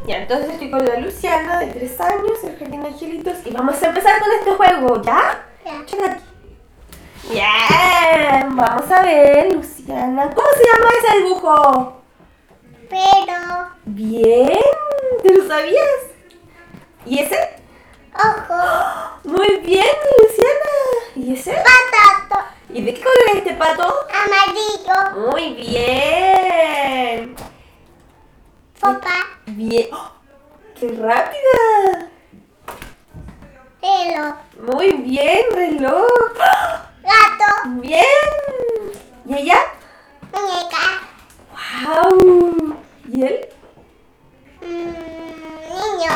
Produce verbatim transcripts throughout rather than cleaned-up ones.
Ya, entonces estoy con la Luciana de tres años, el Jardín de Angelitos, y vamos a empezar con este juego, ¿ya? Ya. Chécate. Bien, vamos a ver, Luciana. ¿Cómo se llama ese dibujo? Pero, Bien, ¿te lo sabías? ¿Y ese? ojo, Muy bien, Luciana. ¿Y ese? patata, ¿Y de qué color es este pato? amarillo, Muy bien. sopa, Bien. ¡Oh! ¡Qué rápida! pelo, Muy bien, reloj. ¡Oh! gato, Bien. ¿Y ella? muñeca, ¡Wow! ¿Y él? mm, niño,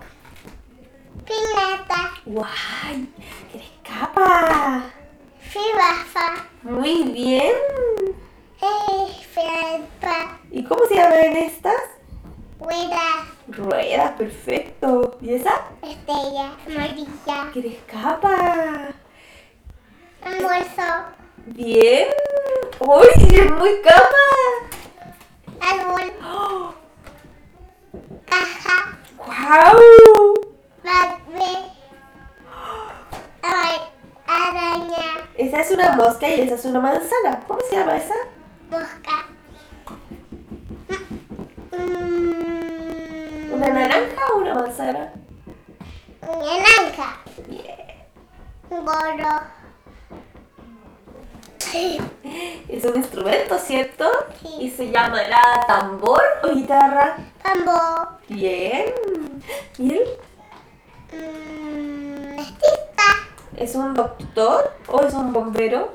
pinata, ¡Guay! ¡Eres capa! jirafa, Muy bien. felpa, ¿Y cómo se llaman estas? rueda, Ruedas, perfecto. ¿Y esa? estrella, amarilla, ¡Que eres capa! almuerzo, Bien. ¡Uy! ¡Es muy capa! árbol, ¡Oh! caja, ¡Guau! bebé, araña, Esa es una mosca y esa es una manzana. ¿Cómo se llama esa? mosca, mm, ¿Una naranja o una manzana? naranja, Bien. gorro, Es un instrumento, ¿cierto? Sí. Y se llamará tambor o guitarra. tambor, Bien. ¿Y él? mm, mestiza, ¿Es un doctor o es un bombero?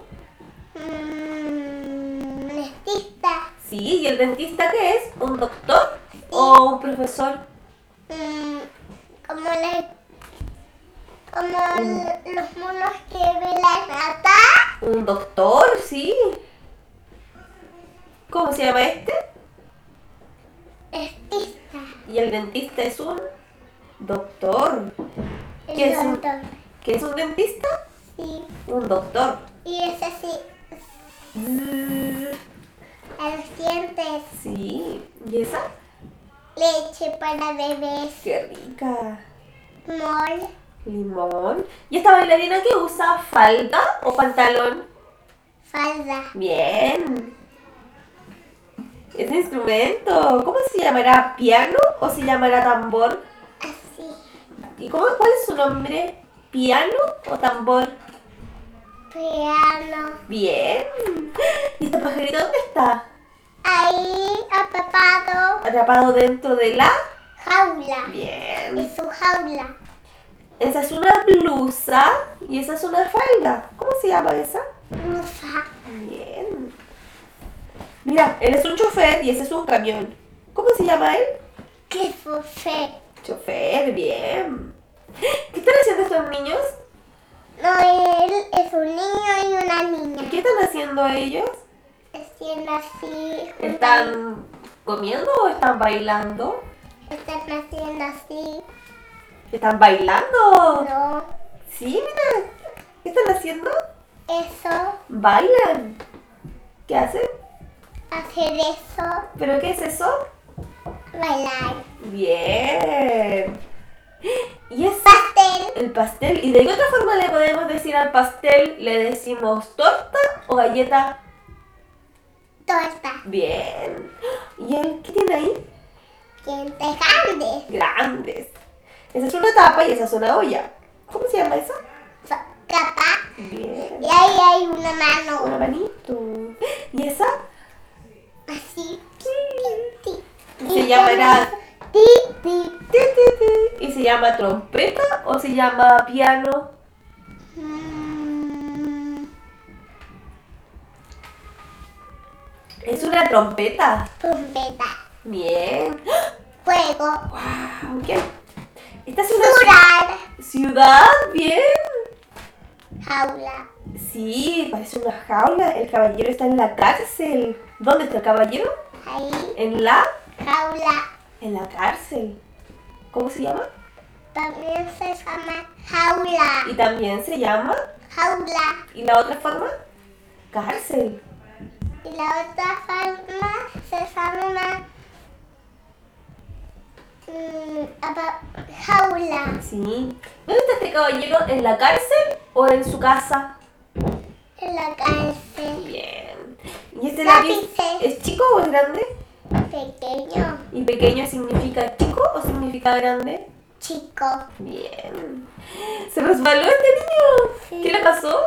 mm, mestiza, Sí, ¿y el dentista qué es? ¿Un doctor o un profesor? mm, como, le, como l- los monos que velan acá, ¿Un doctor? Sí. ¿Cómo se llama este? mestiza, Y el dentista es un doctor. el ¿Qué es un- doctor, ¿Qué es un dentista? sí, Un doctor. y es así, Mm, a los dientes, Sí. ¿Y esa? leche para bebés, ¡Qué rica! mol, Limón. ¿Y esta bailarina qué usa? ¿Falda o pantalón? falda, Bien. Ese instrumento, ¿cómo se llamará? ¿Piano o se llamará tambor? así, ¿Y cómo, cuál es su nombre? ¿Piano o tambor? piano, Bien. ¿Y este pajarito dónde está? ahí apapado, Atrapado dentro de la... jaula, Bien. es su jaula, Esa es una blusa y esa es una falda. ¿Cómo se llama esa? blusa, Bien. Mira, él es un chofer y ese es un camión. ¿Cómo se llama él? que fue. Chofer, bien. ¿Qué están haciendo estos niños? No, él es un niño y una niña. ¿Qué están haciendo ellos? Haciendo así. ¿Están comiendo o están bailando? Están haciendo así. ¿Están bailando? No, Sí, mira. ¿Qué están haciendo? eso, Bailan. ¿Qué hacen? hacer eso, ¿Pero qué es eso? bailar. Bien. ¿Y es Pastel, el pastel? ¿Y de qué otra forma le podemos decir al pastel? ¿Le decimos torta o galleta? torta, Bien. ¿Y él qué tiene ahí? dientes grandes, Grandes. Esa es una tapa y esa es una olla. ¿Cómo se llama esa? so- capa, Bien. y ahí hay una Un mano, abanito. ¿Y esa? así. Ti, ti. Se Y llamará... Ti, ti. ti, ti, ti. ¿Y se llama trompeta o se llama piano? Mm, Es una trompeta. trompeta, Bien. fuego, Wow. ¿Qué? Esta es una curar, ciudad. Bien. jaula, Sí, parece una jaula. El caballero está en la cárcel. ¿Dónde está el caballero? ahí, En la... jaula. En la cárcel. ¿Cómo se llama? También se llama jaula, Y también se llama... jaula. ¿Y la otra forma? Cárcel. Y la otra forma se llama mm, apa- jaula. Sí. ¿Dónde está este caballero? ¿En la cárcel o en su casa? En la cárcel. Bien. ¿Y este lápiz Lápices. es chico o es grande? Pequeño. ¿Y pequeño significa chico o significa grande? Chico. Bien. ¿Se resbaló este niño? Sí. ¿Qué le pasó?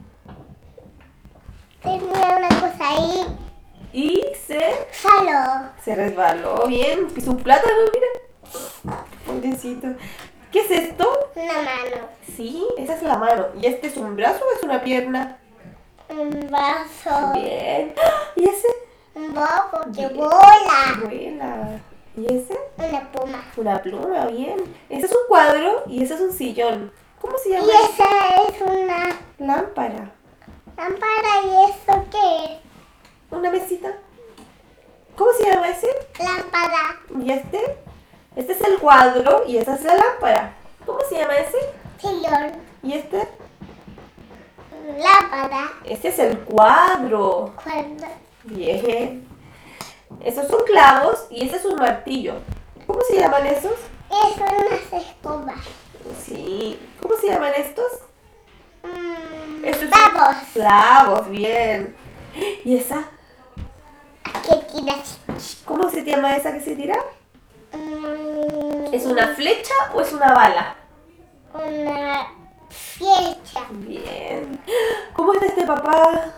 Tenía una cosa ahí. Y se, Salo. se resbaló. Bien. Pisó un plátano, mira. Pobrecito. ¿Qué es esto? Una mano. Sí, esa es la mano. ¿Y este es un brazo o es una pierna? Un vaso. Bien. ¿Y ese? Un bobo que vuela. Vuela. ¿Y ese? Una pluma. Una pluma, bien. Ese es un cuadro y ese es un sillón. ¿Cómo se Y llama? esa es una Lámpara. lámpara. ¿Y eso qué es? Una mesita. ¿Cómo se llama ese? Lámpara. ¿Y este? Este es el cuadro y esta es la lámpara. ¿Cómo se llama ese? Sillón. ¿Y este? Lámpara. Este es el cuadro. Cuerda. Bien. Esos son clavos y ese es un martillo. ¿Cómo se llaman esos? Es unas escobas. Sí. ¿Cómo se llaman estos? Mm, Estos son Babos. clavos, bien. ¿Y esa? ¿Qué tiras? ¿Cómo se llama esa que se tira? Mm, ¿Es una flecha o es una bala? Una flecha. Bien. ¿Cómo está este papá?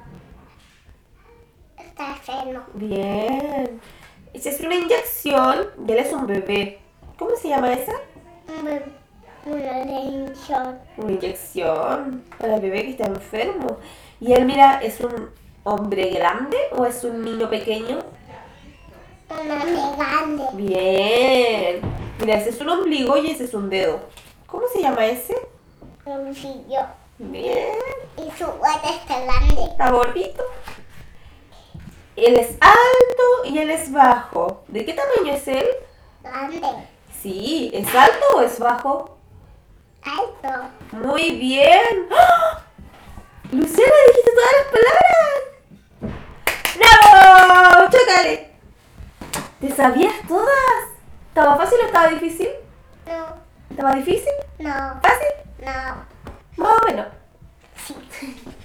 Está lleno. Bien. Esa es una inyección y él es un bebé. ¿Cómo se llama esa? Un- Una lenchón. Una inyección para el bebé que está enfermo. Y él, mira, ¿es un hombre grande o es un niño pequeño? Una de grande. Bien. Mira, ese es un ombligo y ese es un dedo. ¿Cómo se llama ese? Un fillo. Bien. Y su guata está grande. Está gordito. Él es alto y él es bajo. ¿De qué tamaño es él? Grande. Sí, ¿es alto o es bajo? Alto. Muy bien. ¡Ah! Luciana, dijiste todas las palabras. ¡Bravo! ¡Chócale! ¿Te sabías todas? ¿Estaba fácil o estaba difícil? No. ¿Estaba difícil? No. ¿Fácil? No. Más o menos. Sí.